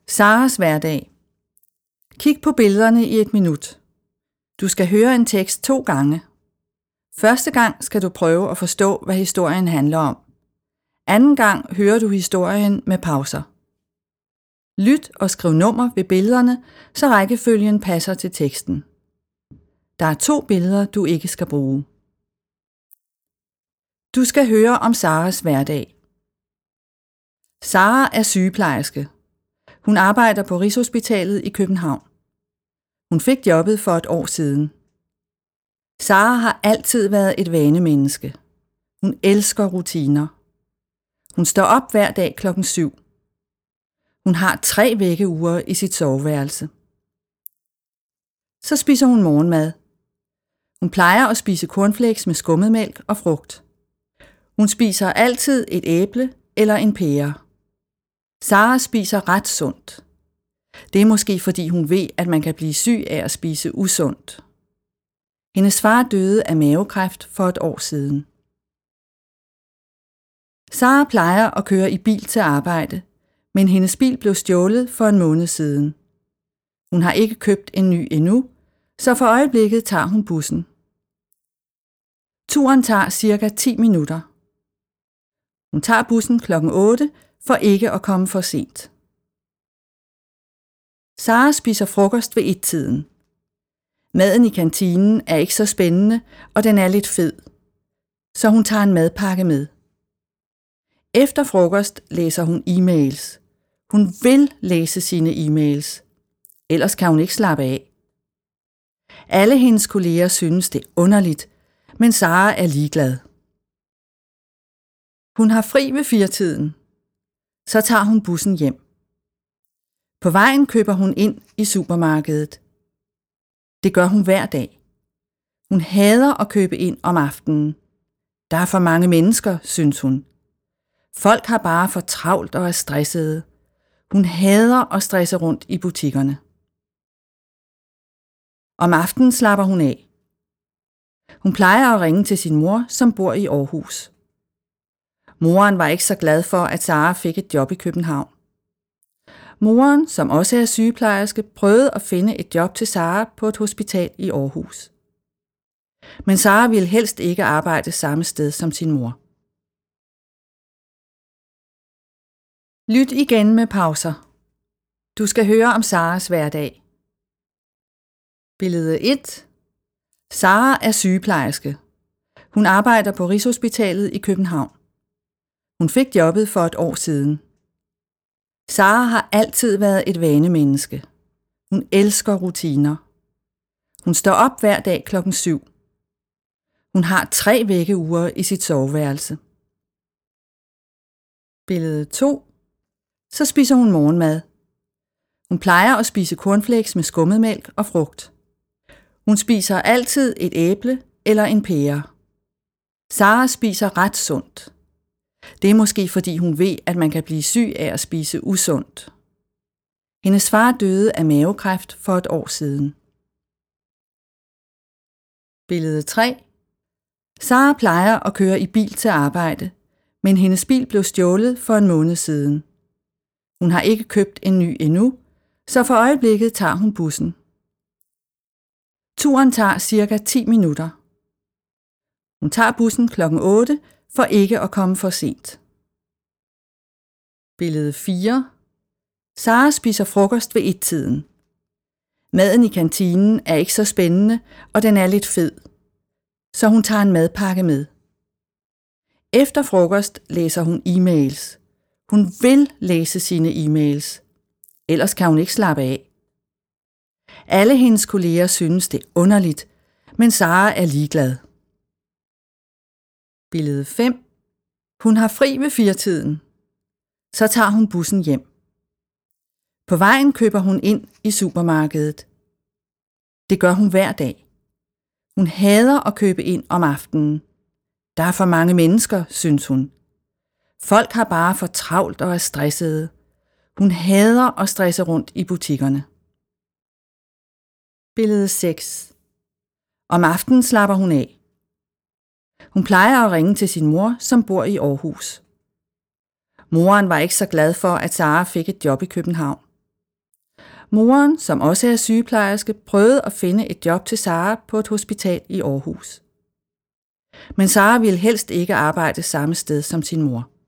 Saras hverdag. Kig på billederne i 1 minut. Du skal høre en tekst 2 gange. Første gang skal du prøve at forstå, hvad historien handler om. Anden gang hører du historien med pauser. Lyt og skriv nummer ved billederne, så rækkefølgen passer til teksten. Der er 2 billeder, du ikke skal bruge. Du skal høre om Saras hverdag. Sara er sygeplejerske. Hun arbejder på Rigshospitalet i København. Hun fik jobbet for 1 år siden. Sara har altid været et vanemenneske. Hun elsker rutiner. Hun står op hver dag klokken 7. Hun har 3 vækkeure i sit soveværelse. Så spiser hun morgenmad. Hun plejer at spise cornflakes med skummetmælk og frugt. Hun spiser altid et æble eller en pære. Sara spiser ret sundt. Det er måske fordi hun ved, at man kan blive syg af at spise usundt. Hendes far døde af mavekræft for 1 år siden. Sara plejer at køre i bil til arbejde, men hendes bil blev stjålet for 1 måned siden. Hun har ikke købt en ny endnu, så for øjeblikket tager hun bussen. Turen tager cirka 10 minutter. Hun tager bussen klokken 8 for ikke at komme for sent. Sara spiser frokost ved 1-tiden. Maden i kantinen er ikke så spændende, og den er lidt fed, så hun tager en madpakke med. Efter frokost læser hun e-mails. Hun vil læse sine e-mails, ellers kan hun ikke slappe af. Alle hendes kolleger synes, det er underligt, men Sara er ligeglad. Hun har fri ved 4-tiden. Så tager hun bussen hjem. På vejen køber hun ind i supermarkedet. Det gør hun hver dag. Hun hader at købe ind om aftenen. Der er for mange mennesker, synes hun. Folk har bare for travlt og er stressede. Hun hader at stresse rundt i butikkerne. Om aftenen slapper hun af. Hun plejer at ringe til sin mor, som bor i Aarhus. Moren var ikke så glad for, at Sara fik et job i København. Moren, som også er sygeplejerske, prøvede at finde et job til Sara på et hospital i Aarhus. Men Sara ville helst ikke arbejde samme sted som sin mor. Lyt igen med pauser. Du skal høre om Saras hverdag. Billede 1. Sara er sygeplejerske. Hun arbejder på Rigshospitalet i København. Hun fik jobbet for 1 år siden. Sara har altid været et vanemenneske. Hun elsker rutiner. Hun står op hver dag klokken 7. Hun har 3 vækkeure i sit soveværelse. Billede 2. Så spiser hun morgenmad. Hun plejer at spise cornflakes med skummetmælk og frugt. Hun spiser altid et æble eller en pære. Sara spiser ret sundt. Det er måske fordi hun ved, at man kan blive syg af at spise usundt. Hendes far døde af mavekræft for 1 år siden. Billede 3. Sara plejer at køre i bil til arbejde, men hendes bil blev stjålet for 1 måned siden. Hun har ikke købt en ny endnu, så for øjeblikket tager hun bussen. Turen tager cirka 10 minutter. Hun tager bussen klokken 8 for ikke at komme for sent. Billede 4. Sara spiser frokost ved 1-tiden. Maden i kantinen er ikke så spændende, og den er lidt fed, så hun tager en madpakke med. Efter frokost læser hun e-mails. Hun vil læse sine e-mails, ellers kan hun ikke slappe af. Alle hendes kolleger synes, det er underligt, men Sara er ligeglad. Billede 5. Hun har fri ved 4-tiden. Så tager hun bussen hjem. På vejen køber hun ind i supermarkedet. Det gør hun hver dag. Hun hader at købe ind om aftenen. Der er for mange mennesker, synes hun. Folk har bare for travlt og er stressede. Hun hader at stresse rundt i butikkerne. Billede 6. Om aftenen slapper hun af. Hun plejer at ringe til sin mor, som bor i Aarhus. Moren var ikke så glad for, at Sara fik et job i København. Moren, som også er sygeplejerske, prøvede at finde et job til Sara på et hospital i Aarhus. Men Sara ville helst ikke arbejde samme sted som sin mor.